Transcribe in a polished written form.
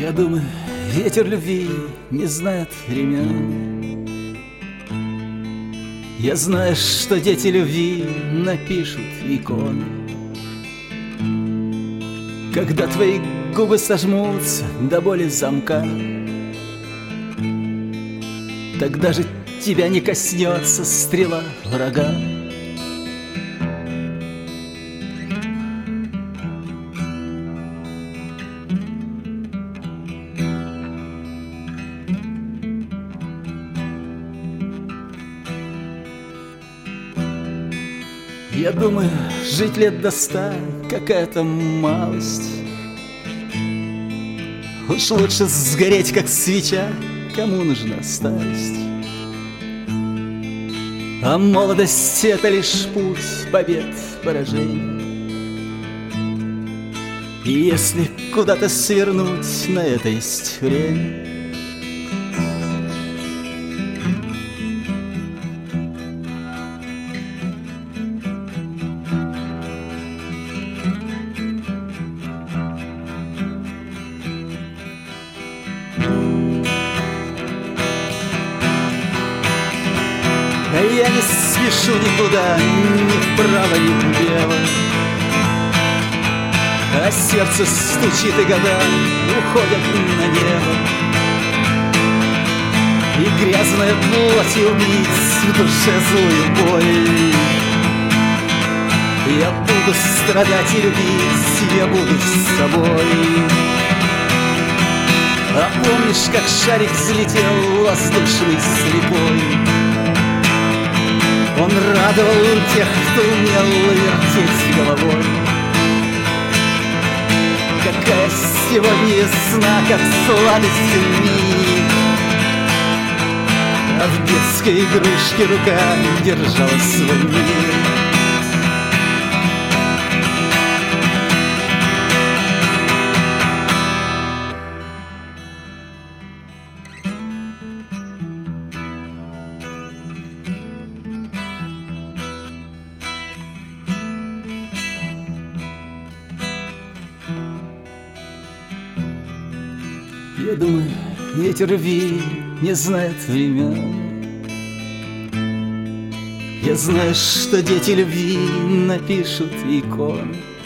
Я думаю, ветер любви не знает времен. Я знаю, что дети любви напишут иконы. Когда твои губы сожмутся до боли замка, тогда же тебя не коснется стрела врага. Я думаю, жить лет до 100 какая-то малость. Уж лучше сгореть, как свеча, кому нужна старость. А молодость — это лишь путь побед, поражений. И если куда-то свернуть, на это есть время. Я не спешу никуда, ни вправо, ни влево, а сердце стучит, и года уходят на небо. И грязная плоть убийц в душе злую боль. Я буду страдать и любить, я буду с собой. А помнишь, как шарик взлетел воздушный слепой? Он радовал тех, кто умел вертеть головой. Какая сегодня весна, как сладость миг, а в детской игрушке рука держала свой мир. Я думаю, ветер любви не знает времен. Я знаю, что дети любви напишут иконы.